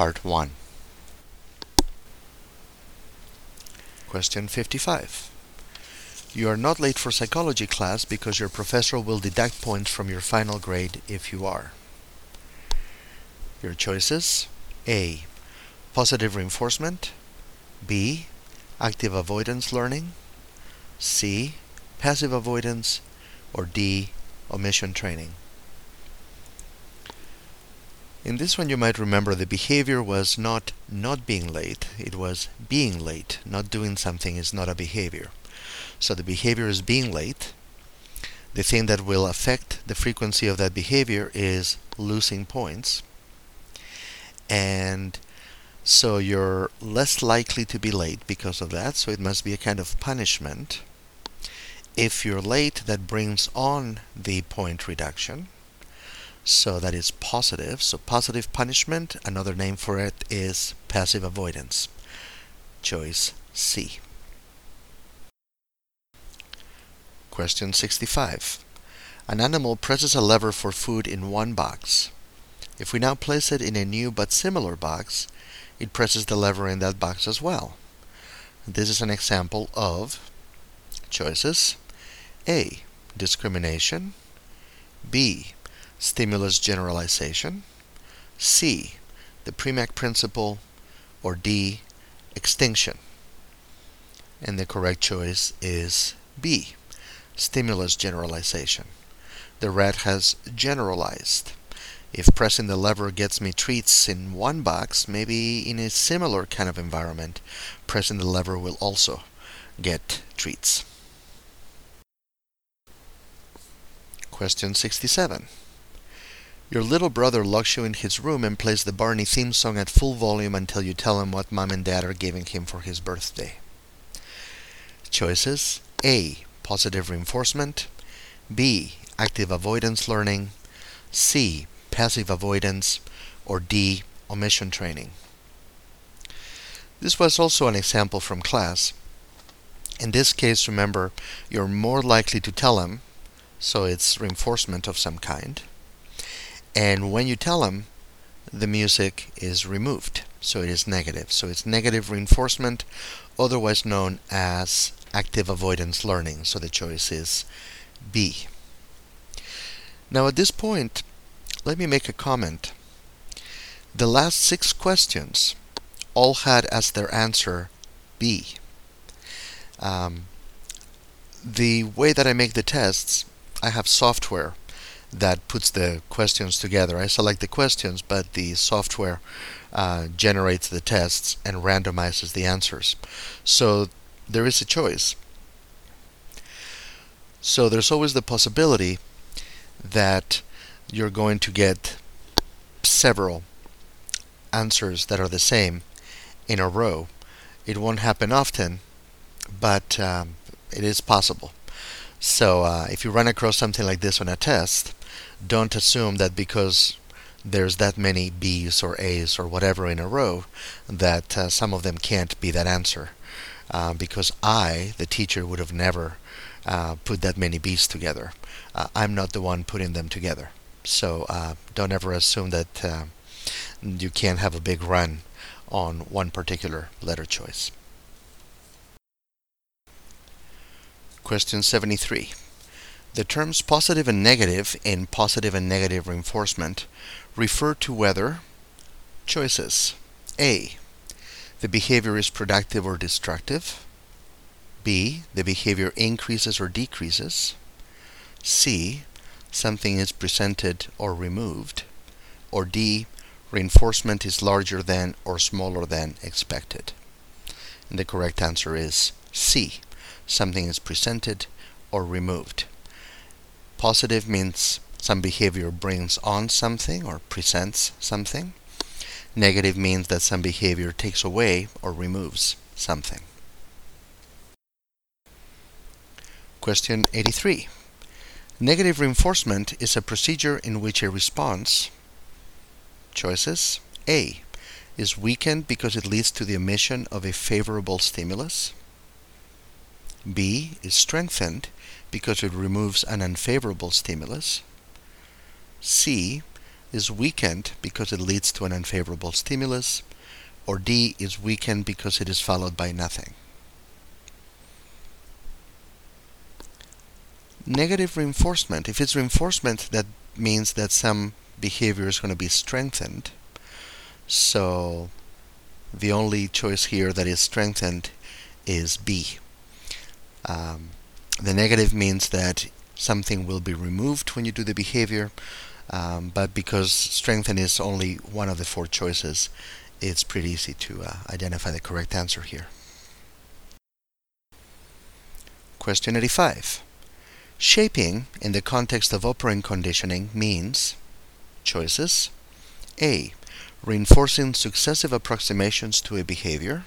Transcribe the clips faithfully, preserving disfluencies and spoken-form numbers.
Part one. Question fifty-five. You are not late for psychology class because your professor will deduct points from your final grade if you are. Your choices: A. Positive reinforcement, B. Active avoidance learning, C. Passive avoidance, or D. Omission training. In this one you might remember the behavior was not not being late, it was being late. Not doing something is not a behavior. So the behavior is being late. The thing that will affect the frequency of that behavior is losing points. And so you're less likely to be late because of that, so it must be a kind of punishment. If you're late, that brings on the point reduction. So that is positive. So positive punishment, another name for it is passive avoidance. Choice C. Question sixty-five. An animal presses a lever for food in one box. If we now place it in a new but similar box, it presses the lever in that box as well. This is an example of choices: A. Discrimination, B. Stimulus generalization, C. The Premack principle, or D. Extinction. And the correct choice is B. Stimulus generalization. The rat has generalized. If pressing the lever gets me treats in one box, maybe in a similar kind of environment, pressing the lever will also get treats. Question sixty-seven. Your little brother locks you in his room and plays the Barney theme song at full volume until you tell him what mom and dad are giving him for his birthday. Choices: A. Positive reinforcement, B. Active avoidance learning, C. Passive avoidance, or D. Omission training. This was also an example from class. In this case, remember, you're more likely to tell him, so it's reinforcement of some kind. And when you tell him, the music is removed, so it is negative. So it's negative reinforcement, otherwise known as active avoidance learning. So the choice is B. Now at this point, let me make a comment. The last six questions all had as their answer B. Um, the way that I make the tests, I have software that puts the questions together. I select the questions, but the software uh, generates the tests and randomizes the answers. So there is a choice. So there's always the possibility that you're going to get several answers that are the same in a row. It won't happen often, but um, it is possible. So uh, if you run across something like this on a test, don't assume that because there's that many B's or A's or whatever in a row that uh, some of them can't be that answer. Uh, because I, the teacher, would have never uh, put that many B's together. Uh, I'm not the one putting them together. So uh, don't ever assume that uh, you can't have a big run on one particular letter choice. Question seventy-three. The terms positive and negative in positive and negative reinforcement refer to whether choices: A. The behavior is productive or destructive, B. The behavior increases or decreases, C. Something is presented or removed, or D. Reinforcement is larger than or smaller than expected. And the correct answer is C. Something is presented or removed. Positive means some behavior brings on something or presents something. Negative means that some behavior takes away or removes something. Question eighty-three. Negative reinforcement is a procedure in which a response, choices: A. is weakened because it leads to the omission of a favorable stimulus, B. is strengthened because it removes an unfavorable stimulus, C. is weakened because it leads to an unfavorable stimulus, or D is weakened because it is followed by nothing. Negative reinforcement. If it's reinforcement, that means that some behavior is going to be strengthened. So the only choice here that is strengthened is B. Um, the negative means that something will be removed when you do the behavior, um, but because strengthen is only one of the four choices, it's pretty easy to uh, identify the correct answer here. Question eighty-five. Shaping in the context of operant conditioning means choices: A. Reinforcing successive approximations to a behavior.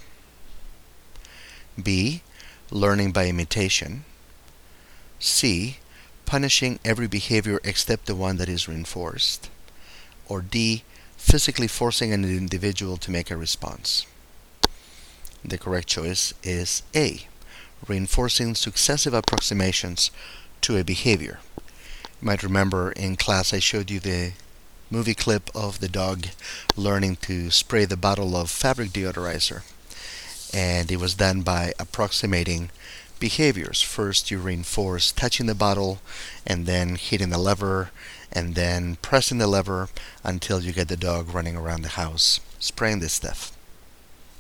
B. Learning by imitation. C. Punishing every behavior except the one that is reinforced. Or D. Physically forcing an individual to make a response. The correct choice is A. Reinforcing successive approximations to a behavior. You might remember in class I showed you the movie clip of the dog learning to spray the bottle of fabric deodorizer. And it was done by approximating behaviors. First you reinforce touching the bottle, and then hitting the lever, and then pressing the lever until you get the dog running around the house spraying this stuff.